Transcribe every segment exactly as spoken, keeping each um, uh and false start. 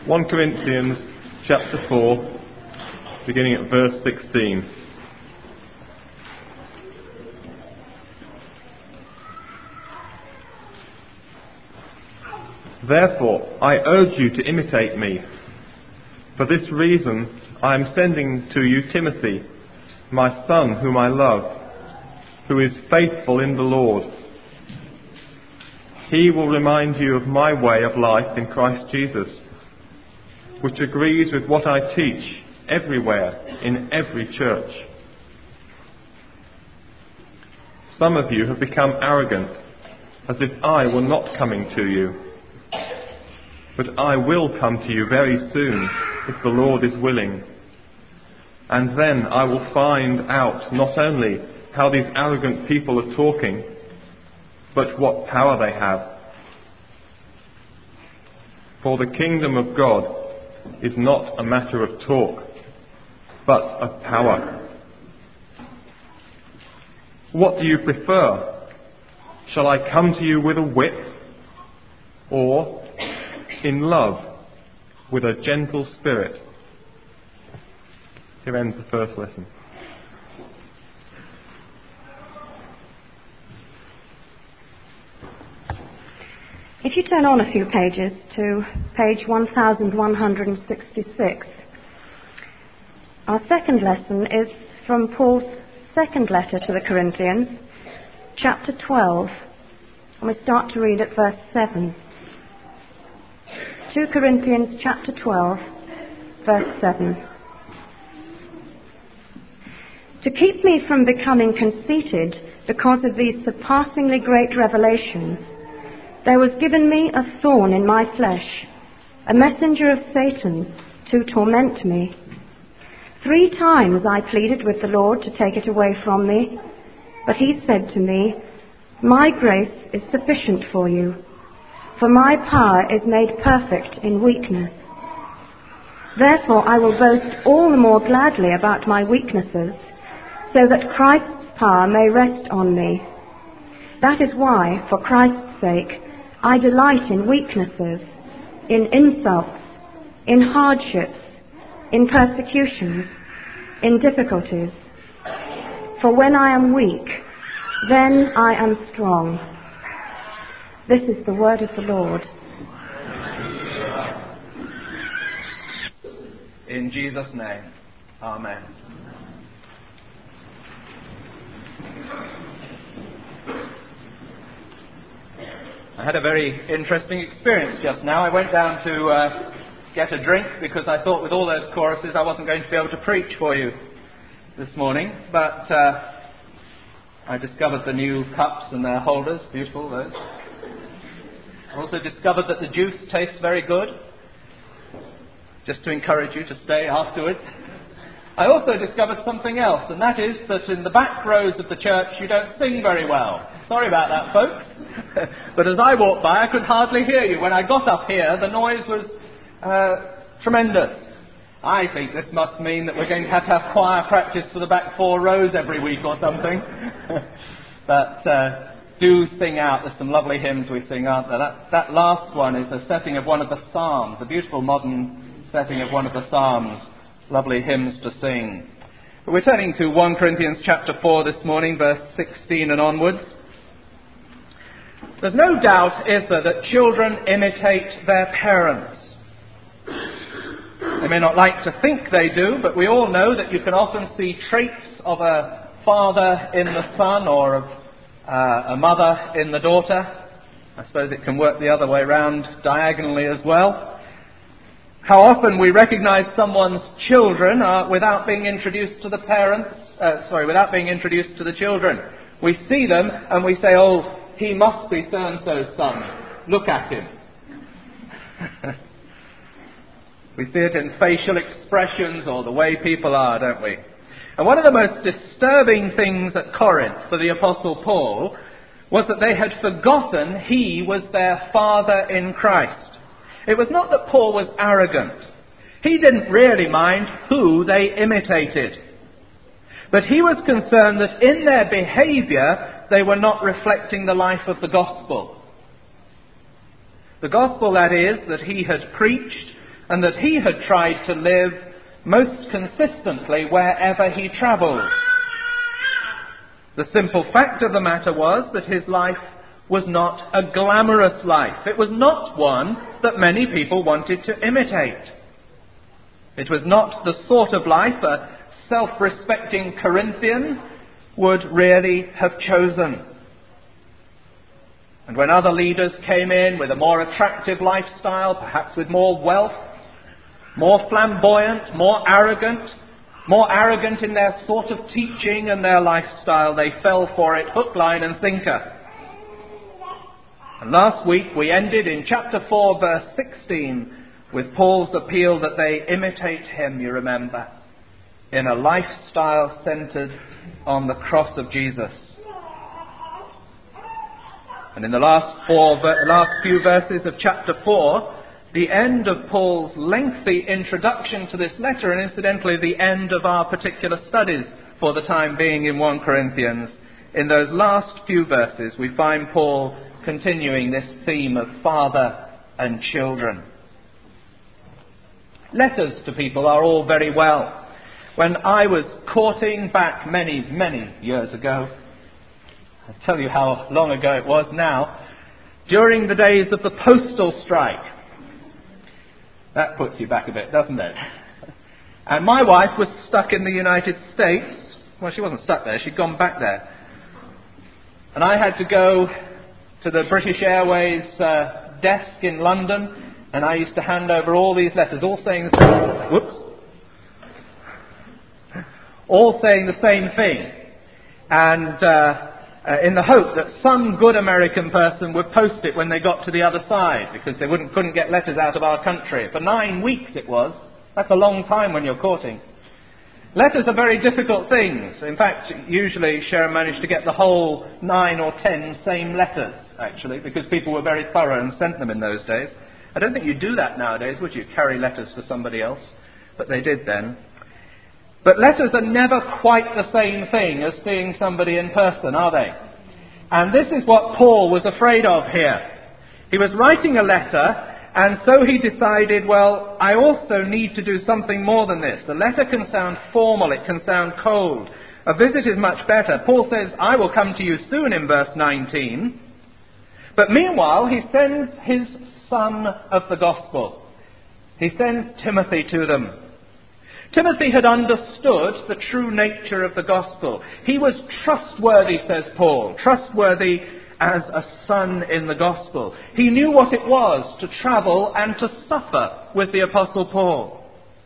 First Corinthians chapter four, beginning at verse sixteen. Therefore, I urge you to imitate me. For this reason, I am sending to you Timothy, my son whom I love, who is faithful in the Lord. He will remind you of my way of life in Christ Jesus, which agrees with what I teach everywhere in every church. Some of you have become arrogant, as if I were not coming to you. But I will come to you very soon, if the Lord is willing. And then I will find out not only how these arrogant people are talking, but what power they have. For the kingdom of God is not a matter of talk, but of power. What do you prefer? Shall I come to you with a whip, or in love with a gentle spirit? Here ends the first lesson. If you turn on a few pages to page one thousand one hundred sixty-six, our second lesson is from Paul's second letter to the Corinthians, chapter twelve, and we start to read at verse seven. Second Corinthians chapter twelve, verse seven. To keep me from becoming conceited because of these surpassingly great revelations, there was given me a thorn in my flesh, a messenger of Satan to torment me. Three times I pleaded with the Lord to take it away from me, but he said to me, "My grace is sufficient for you, for my power is made perfect in weakness. Therefore I will boast all the more gladly about my weaknesses, so that Christ's power may rest on me. That is why, for Christ's sake, I delight in weaknesses, in insults, in hardships, in persecutions, in difficulties. For when I am weak, then I am strong." This is the word of the Lord. In Jesus' name, amen. I had a very interesting experience just now. I went down to uh, get a drink because I thought with all those choruses I wasn't going to be able to preach for you this morning. But uh, I discovered the new cups and their holders, beautiful those. I also discovered that the juice tastes very good, just to encourage you to stay afterwards. I also discovered something else, and that is that in the back rows of the church you don't sing very well. Sorry about that, folks. But as I walked by, I could hardly hear you. When I got up here, the noise was uh, tremendous. I think this must mean that we're going to have to have choir practice for the back four rows every week or something. But uh, do sing out. There's some lovely hymns we sing, aren't there? That, that last one is a setting of one of the Psalms, a beautiful modern setting of one of the Psalms. Lovely hymns to sing. But we're turning to First Corinthians chapter four this morning, verse sixteen and onwards. There's no doubt, is there, that children imitate their parents. They may not like to think they do, but we all know that you can often see traits of a father in the son or of uh, a mother in the daughter. I suppose it can work the other way round diagonally as well. How often we recognize someone's children uh, without being introduced to the parents, uh, sorry, without being introduced to the children. We see them and we say, "Oh, he must be so-and-so's son. Look at him." We see it in facial expressions or the way people are, don't we? And one of the most disturbing things at Corinth for the Apostle Paul was that they had forgotten he was their father in Christ. It was not that Paul was arrogant. He didn't really mind who they imitated. But he was concerned that in their behaviour they were not reflecting the life of the gospel. The gospel, that is, that he had preached and that he had tried to live most consistently wherever he travelled. The simple fact of the matter was that his life was not a glamorous life. It was not one that many people wanted to imitate. It was not the sort of life a self-respecting Corinthian would really have chosen. And when other leaders came in with a more attractive lifestyle, perhaps with more wealth, more flamboyant, more arrogant, more arrogant in their sort of teaching and their lifestyle, they fell for it hook, line and sinker. And last week we ended in chapter four, verse sixteen, with Paul's appeal that they imitate him, you remember, in a lifestyle centered on the cross of Jesus. And in the last four, last few verses of chapter four, the end of Paul's lengthy introduction to this letter, and incidentally the end of our particular studies for the time being in First Corinthians, in those last few verses we find Paul continuing this theme of father and children. Letters to people are all very well. When I was courting back many, many years ago, I'll tell you how long ago it was now, during the days of the postal strike. That puts you back a bit, doesn't it? And my wife was stuck in the United States. Well, she wasn't stuck there, she'd gone back there. And I had to go to the British Airways uh, desk in London, and I used to hand over all these letters, all saying the same, whoops, all saying the same thing. And uh, Uh, in the hope that some good American person would post it when they got to the other side, because they wouldn't, couldn't get letters out of our country. For nine weeks it was. That's a long time when you're courting. Letters are very difficult things. In fact, usually Sharon managed to get the whole nine or ten same letters, actually, because people were very thorough and sent them in those days. I don't think you'd do that nowadays, would you? Carry letters for somebody else. But they did then. But letters are never quite the same thing as seeing somebody in person, are they? And this is what Paul was afraid of here. He was writing a letter, and so he decided, well, I also need to do something more than this. The letter can sound formal, it can sound cold. A visit is much better. Paul says, I will come to you soon in verse nineteen. But meanwhile, he sends his son of the gospel. He sends Timothy to them. Timothy had understood the true nature of the gospel. He was trustworthy, says Paul, trustworthy as a son in the gospel. He knew what it was to travel and to suffer with the Apostle Paul.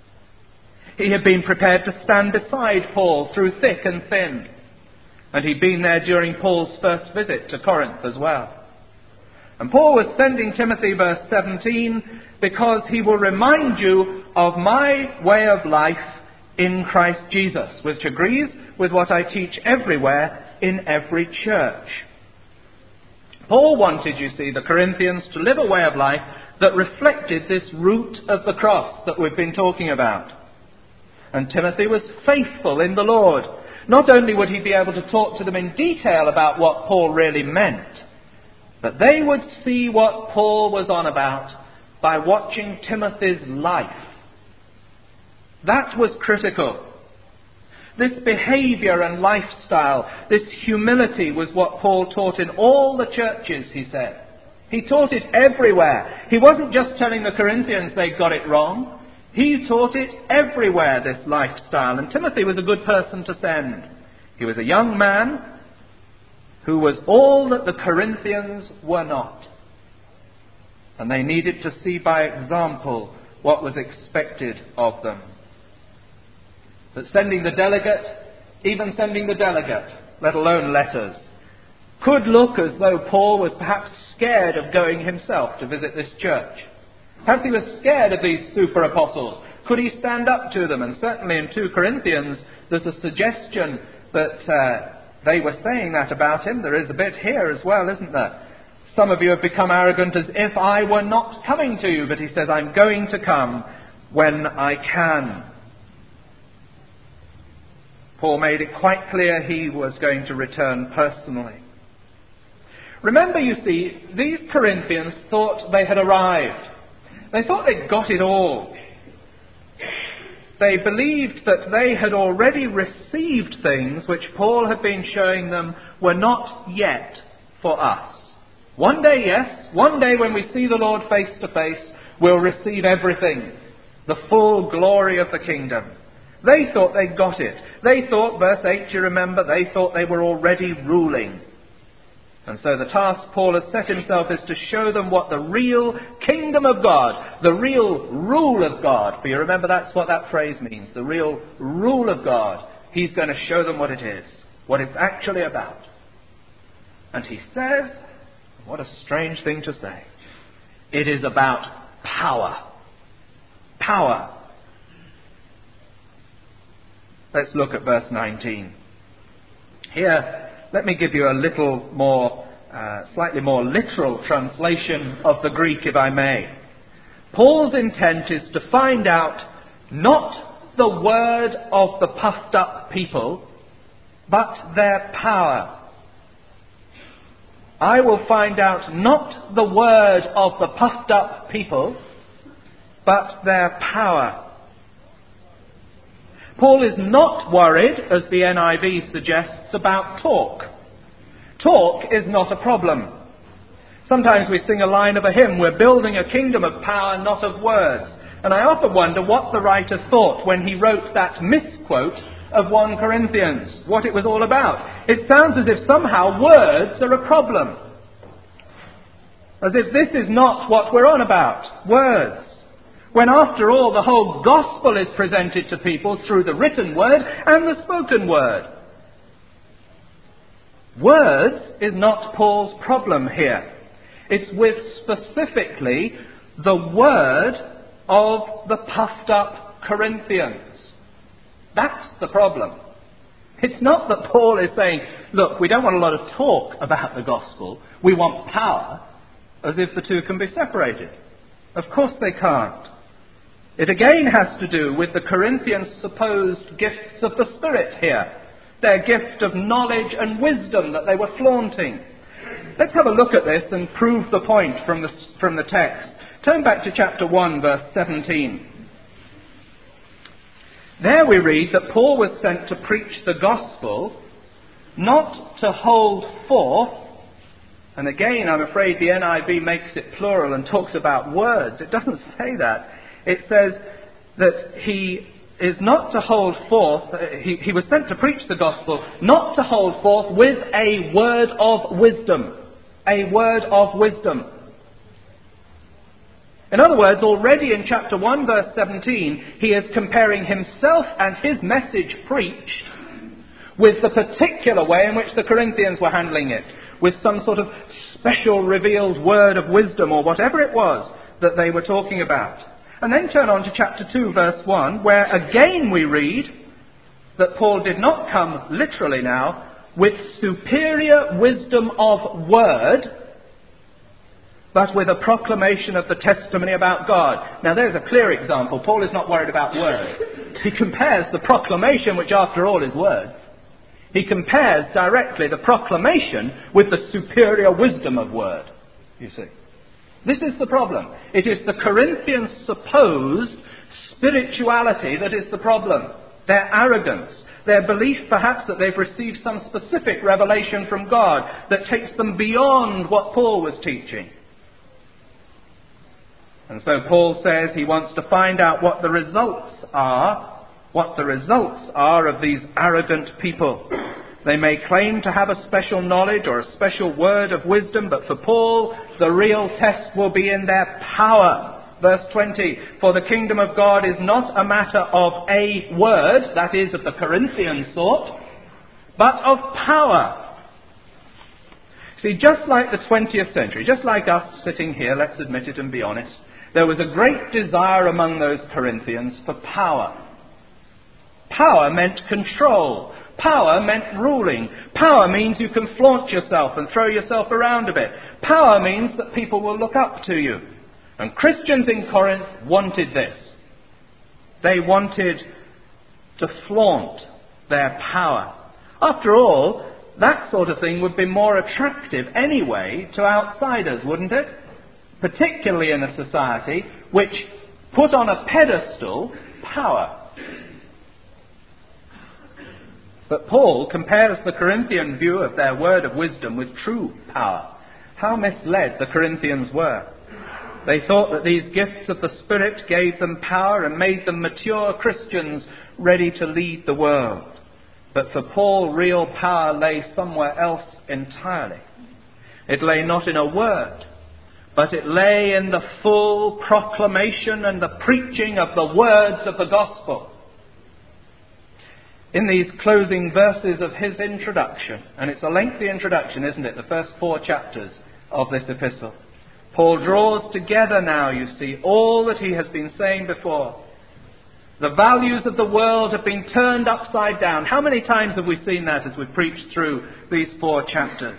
He had been prepared to stand beside Paul through thick and thin. And he'd been there during Paul's first visit to Corinth as well. And Paul was sending Timothy, verse seventeen, because he will remind you of my way of life in Christ Jesus, which agrees with what I teach everywhere in every church. Paul wanted, you see, the Corinthians to live a way of life that reflected this root of the cross that we've been talking about. And Timothy was faithful in the Lord. Not only would he be able to talk to them in detail about what Paul really meant, but they would see what Paul was on about by watching Timothy's life. That was critical. This behavior and lifestyle, this humility was what Paul taught in all the churches, he said. He taught it everywhere. He wasn't just telling the Corinthians they got it wrong. He taught it everywhere, this lifestyle. And Timothy was a good person to send. He was a young man who was all that the Corinthians were not. And they needed to see by example what was expected of them. But sending the delegate, even sending the delegate, let alone letters, could look as though Paul was perhaps scared of going himself to visit this church. Perhaps he was scared of these super apostles. Could he stand up to them? And certainly in Second Corinthians there's a suggestion that uh, they were saying that about him. There is a bit here as well, isn't there? Some of you have become arrogant as if I were not coming to you. But he says, I'm going to come when I can. Paul made it quite clear he was going to return personally. Remember, you see, these Corinthians thought they had arrived. They thought they'd got it all. They believed that they had already received things which Paul had been showing them were not yet for us. One day, yes, one day when we see the Lord face to face, we'll receive everything, the full glory of the kingdom. They thought they'd got it. They thought, verse eight, you remember, they thought they were already ruling. And so the task Paul has set himself is to show them what the real kingdom of God, the real rule of God, for you remember that's what that phrase means, the real rule of God. He's going to show them what it is, what it's actually about. And he says, what a strange thing to say, it is about power. Power. Let's look at verse nineteen. Here, let me give you a little more, uh, slightly more literal translation of the Greek, if I may. Paul's intent is to find out not the word of the puffed up people, but their power. I will find out not the word of the puffed up people, but their power. Paul is not worried, as the N I V suggests, about talk. Talk is not a problem. Sometimes we sing a line of a hymn, we're building a kingdom of power, not of words. And I often wonder what the writer thought when he wrote that misquote of First Corinthians, what it was all about. It sounds as if somehow words are a problem. As if this is not what we're on about, words. When after all the whole gospel is presented to people through the written word and the spoken word. Words is not Paul's problem here. It's with specifically the word of the puffed up Corinthians. That's the problem. It's not that Paul is saying, look, we don't want a lot of talk about the gospel. We want power, as if the two can be separated. Of course they can't. It again has to do with the Corinthians' supposed gifts of the Spirit here. Their gift of knowledge and wisdom that they were flaunting. Let's have a look at this and prove the point from the, from the text. Turn back to chapter one, verse seventeen. There we read that Paul was sent to preach the gospel, not to hold forth. And again, I'm afraid the N I V makes it plural and talks about words. It doesn't say that. It says that he is not to hold forth, he, he was sent to preach the gospel, not to hold forth with a word of wisdom. A word of wisdom. In other words, already in chapter one, verse seventeen, he is comparing himself and his message preached with the particular way in which the Corinthians were handling it, with some sort of special revealed word of wisdom or whatever it was that they were talking about. And then turn on to chapter two, verse one, where again we read that Paul did not come literally now with superior wisdom of word, but with a proclamation of the testimony about God. Now there's a clear example. Paul is not worried about words. He compares the proclamation, which after all is words. He compares directly the proclamation with the superior wisdom of word, you see. This is the problem. It is the Corinthians' supposed spirituality that is the problem. Their arrogance, their belief perhaps that they've received some specific revelation from God that takes them beyond what Paul was teaching. And so Paul says he wants to find out what the results are, what the results are of these arrogant people. They may claim to have a special knowledge or a special word of wisdom, but for Paul, the real test will be in their power. Verse twenty, for the kingdom of God is not a matter of a word, that is of the Corinthian sort, but of power. See, just like the twentieth century, just like us sitting here, let's admit it and be honest, there was a great desire among those Corinthians for power. Power meant control. Power meant ruling. Power means you can flaunt yourself and throw yourself around a bit. Power means that people will look up to you. And Christians in Corinth wanted this. They wanted to flaunt their power. After all, that sort of thing would be more attractive anyway to outsiders, wouldn't it? Particularly in a society which put on a pedestal power. But Paul compares the Corinthian view of their word of wisdom with true power. How misled the Corinthians were. They thought that these gifts of the Spirit gave them power and made them mature Christians ready to lead the world. But for Paul, real power lay somewhere else entirely. It lay not in a word, but it lay in the full proclamation and the preaching of the words of the gospel. In these closing verses of his introduction, and it's a lengthy introduction, isn't it? The first four chapters of this epistle. Paul draws together now, you see, all that he has been saying before. The values of the world have been turned upside down. How many times have we seen that as we've preached through these four chapters?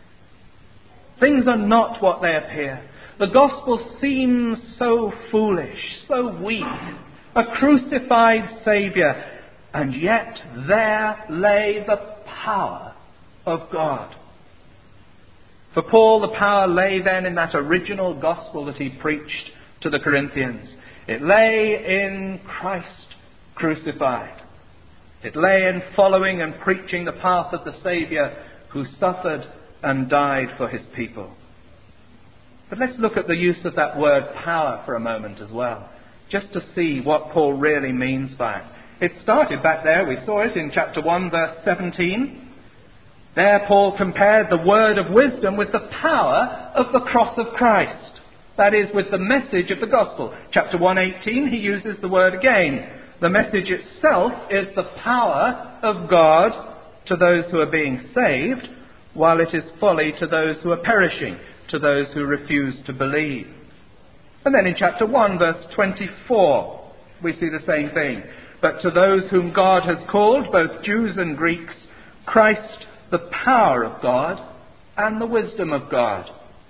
Things are not what they appear. The gospel seems so foolish, so weak. A crucified Saviour. And yet there lay the power of God. For Paul, the power lay then in that original gospel that he preached to the Corinthians. It lay in Christ crucified. It lay in following and preaching the path of the Saviour who suffered and died for his people. But let's look at the use of that word power for a moment as well, just to see what Paul really means by it. It started back there, we saw it in chapter one, verse seventeen. There Paul compared the word of wisdom with the power of the cross of Christ. That is, with the message of the gospel. Chapter one eighteen, he uses the word again. The message itself is the power of God to those who are being saved, while it is folly to those who are perishing, to those who refuse to believe. And then in chapter one, verse twenty-four, we see the same thing. But to those whom God has called, both Jews and Greeks, Christ, the power of God and the wisdom of God.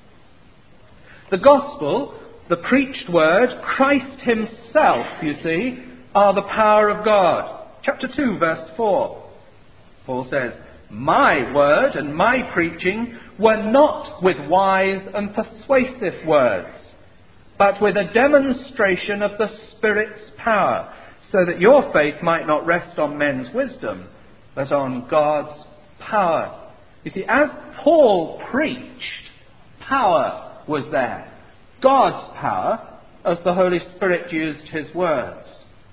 The gospel, the preached word, Christ himself, you see, are the power of God. Chapter two, verse four. Paul says, my word and my preaching were not with wise and persuasive words, but with a demonstration of the Spirit's power, so that your faith might not rest on men's wisdom, but on God's power. You see, as Paul preached, power was there. God's power, as the Holy Spirit used his words.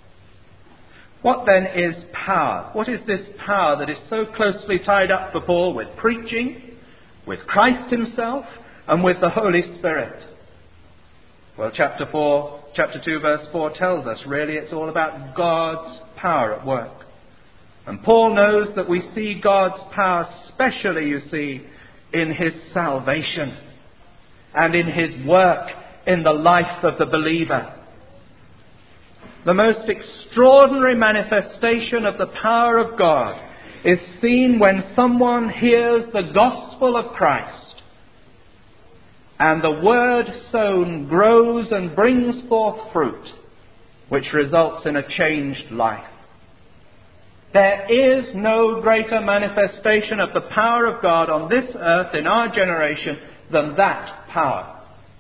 What then is power? What is this power that is so closely tied up for Paul with preaching, with Christ himself, and with the Holy Spirit? Well, chapter four, chapter two, verse four tells us really it's all about God's power at work. And Paul knows that we see God's power specially, you see, in his salvation and in his work in the life of the believer. The most extraordinary manifestation of the power of God is seen when someone hears the gospel of Christ, and the word sown grows and brings forth fruit, which results in a changed life. There is no greater manifestation of the power of God on this earth in our generation than that power.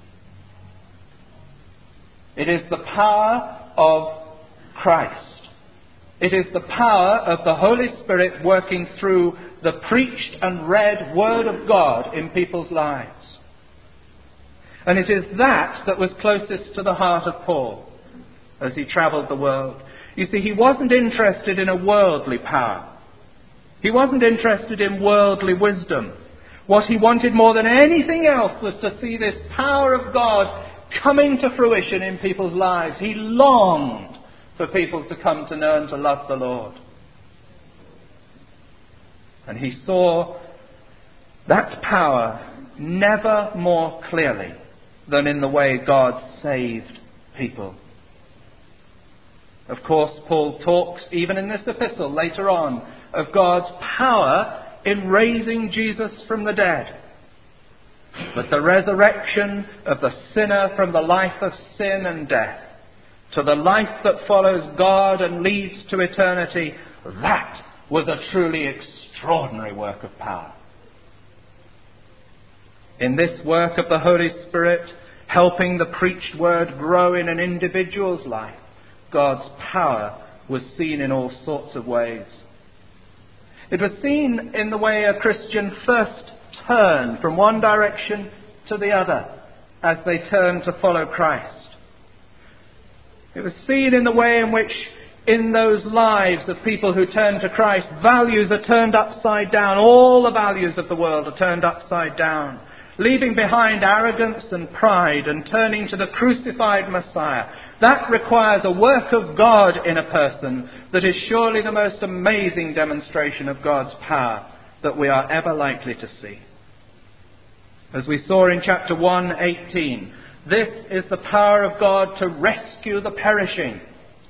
It is the power of Christ. It is the power of the Holy Spirit working through the preached and read Word of God in people's lives. And it is that that was closest to the heart of Paul as he travelled the world. You see, he wasn't interested in a worldly power. He wasn't interested in worldly wisdom. What he wanted more than anything else was to see this power of God coming to fruition in people's lives. He longed for people to come to know and to love the Lord. And he saw that power never more clearly than in the way God saved people. Of course, Paul talks, even in this epistle later on, of God's power in raising Jesus from the dead. But the resurrection of the sinner from the life of sin and death to the life that follows God and leads to eternity, that was a truly extraordinary work of power. In this work of the Holy Spirit, helping the preached word grow in an individual's life, God's power was seen in all sorts of ways. It was seen in the way a Christian first turned from one direction to the other as they turned to follow Christ. It was seen in the way in which, in those lives of people who turn to Christ, values are turned upside down. All the values of the world are turned upside down, leaving behind arrogance and pride and turning to the crucified Messiah. That requires a work of God in a person that is surely the most amazing demonstration of God's power that we are ever likely to see. As we saw in chapter one eighteen, this is the power of God to rescue the perishing.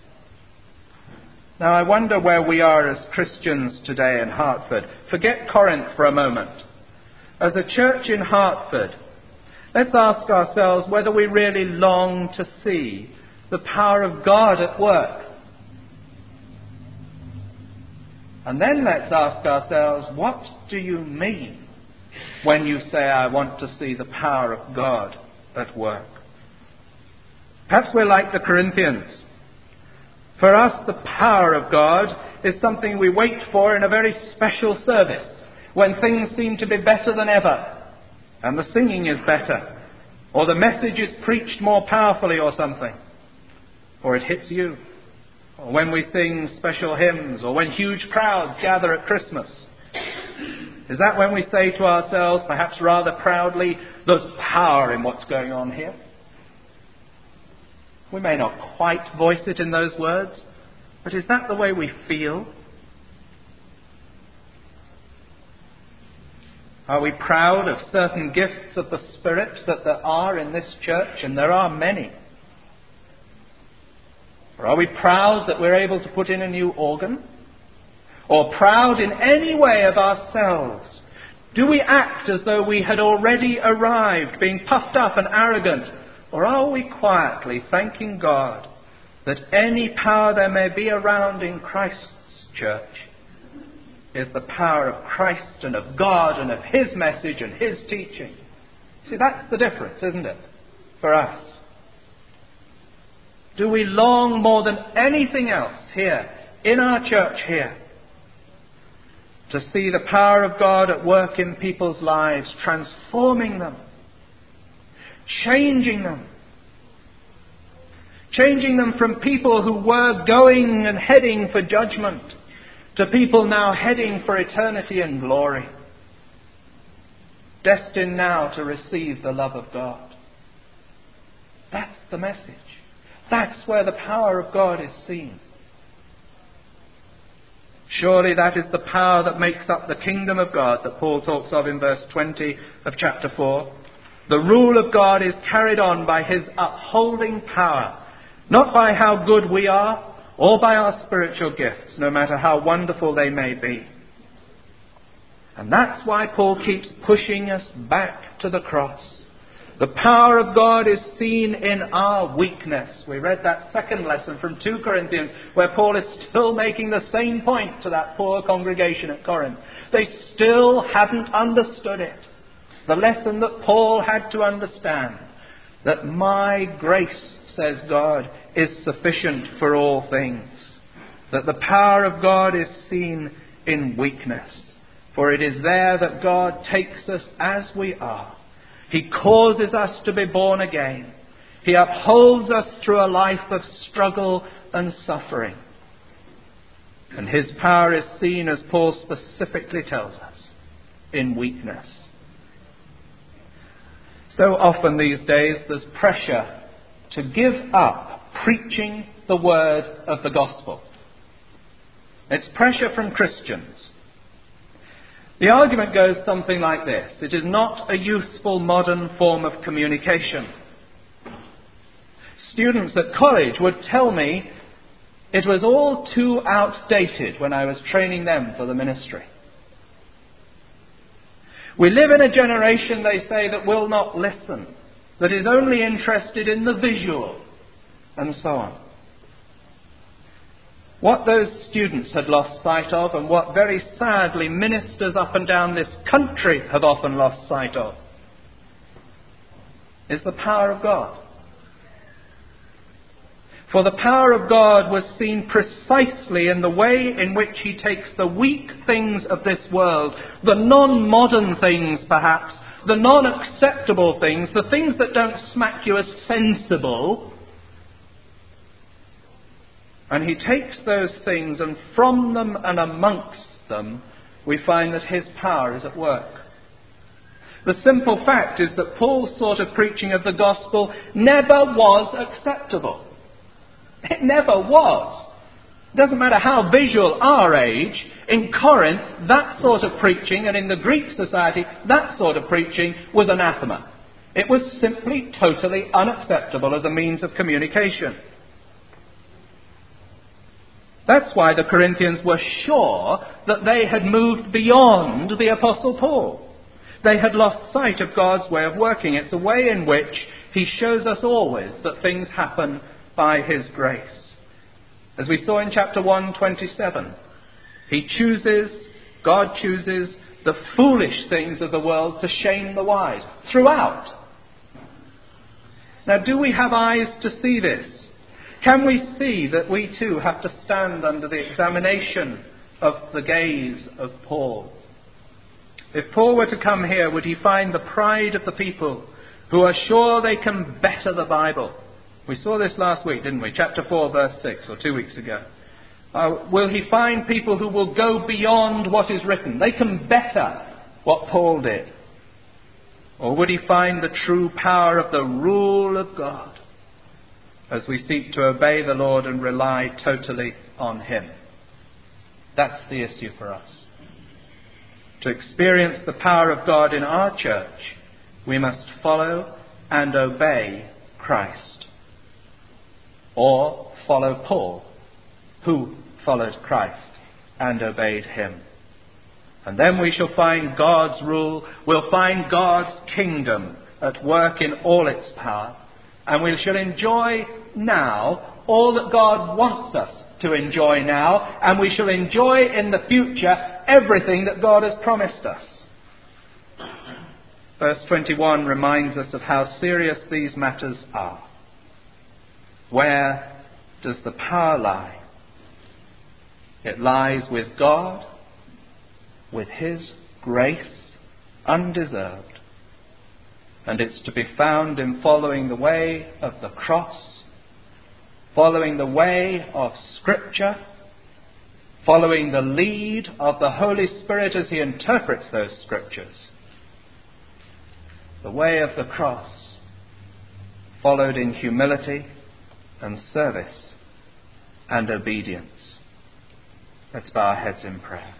Now I wonder where we are as Christians today in Hartford. Forget Corinth for a moment. As a church in Hartford, let's ask ourselves whether we really long to see the power of God at work. And then let's ask ourselves, what do you mean when you say, I want to see the power of God at work? Perhaps we're like the Corinthians. For us, the power of God is something we wait for in a very special service, when things seem to be better than ever, and the singing is better, or the message is preached more powerfully or something, or it hits you, or when we sing special hymns, or when huge crowds gather at Christmas. Is that when we say to ourselves, perhaps rather proudly, there's power in what's going on here? We may not quite voice it in those words, but is that the way we feel? Are we proud of certain gifts of the Spirit that there are in this church, and there are many? Or are we proud that we're able to put in a new organ? Or proud in any way of ourselves? Do we act as though we had already arrived, being puffed up and arrogant? Or are we quietly thanking God that any power there may be around in Christ's church is the power of Christ and of God and of His message and His teaching? See, that's the difference, isn't it, for us? Do we long more than anything else here, in our church here, to see the power of God at work in people's lives, transforming them, changing them, changing them from people who were going and heading for judgment to people now heading for eternity and glory, destined now to receive the love of God? That's the message. That's where the power of God is seen. Surely that is the power that makes up the kingdom of God that Paul talks of in verse twenty of chapter four. The rule of God is carried on by His upholding power, not by how good we are or by our spiritual gifts, no matter how wonderful they may be. And that's why Paul keeps pushing us back to the cross. The power of God is seen in our weakness. We read that second lesson from Second Corinthians, where Paul is still making the same point to that poor congregation at Corinth. They still hadn't understood it. The lesson that Paul had to understand, that my grace, says God, is sufficient for all things. That the power of God is seen in weakness. For it is there that God takes us as we are. He causes us to be born again. He upholds us through a life of struggle and suffering. And His power is seen, as Paul specifically tells us, in weakness. So often these days there's pressure to give up preaching the word of the gospel. It's pressure from Christians. The argument goes something like this: it is not a useful modern form of communication. Students at college would tell me it was all too outdated when I was training them for the ministry. We live in a generation, they say, that will not listen, that is only interested in the visual, and so on. What those students had lost sight of, and what very sadly ministers up and down this country have often lost sight of, is the power of God. For the power of God was seen precisely in the way in which he takes the weak things of this world, the non-modern things perhaps, the non-acceptable things, the things that don't smack you as sensible, and he takes those things, and from them and amongst them we find that his power is at work. The simple fact is that Paul's sort of preaching of the gospel never was acceptable. It never was. It doesn't matter how visual our age. In Corinth, that sort of preaching, and in the Greek society, that sort of preaching was anathema. It was simply totally unacceptable as a means of communication. That's why the Corinthians were sure that they had moved beyond the Apostle Paul. They had lost sight of God's way of working. It's a way in which he shows us always that things happen by his grace. As we saw in chapter one twenty-seven, he chooses, God chooses the foolish things of the world to shame the wise throughout. Now, do we have eyes to see this? Can we see that we too have to stand under the examination of the gaze of Paul? If Paul were to come here, would he find the pride of the people who are sure they can better the Bible? We saw this last week, didn't we? Chapter four, verse six, or two weeks ago. Uh, will he find people who will go beyond what is written? They can better what Paul did. Or would he find the true power of the rule of God as we seek to obey the Lord and rely totally on him? That's the issue for us. To experience the power of God in our church, we must follow and obey Christ. Or follow Paul, who followed Christ and obeyed him. And then we shall find God's rule, we'll find God's kingdom at work in all its power, and we shall enjoy now all that God wants us to enjoy now, and we shall enjoy in the future everything that God has promised us. Verse twenty-one reminds us of how serious these matters are. Where does the power lie? It lies with God, with his grace, undeserved. And it's to be found in following the way of the cross, following the way of Scripture, following the lead of the Holy Spirit as he interprets those Scriptures. The way of the cross, followed in humility and service and obedience. Let's bow our heads in prayer.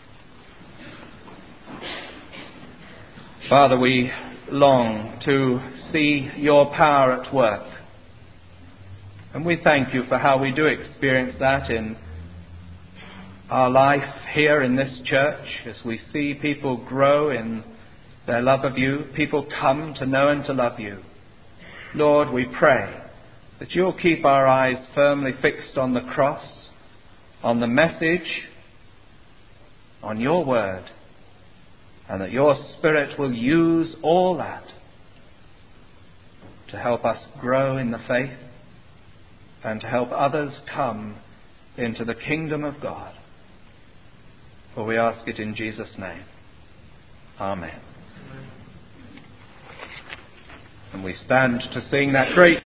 Father, we long to see your power at work. And we thank you for how we do experience that in our life here in this church, as we see people grow in their love of you, people come to know and to love you. Lord, we pray that you'll keep our eyes firmly fixed on the cross, on the message, on your word, and that your Spirit will use all that to help us grow in the faith and to help others come into the kingdom of God. For we ask it in Jesus' name. Amen. And we stand to sing that great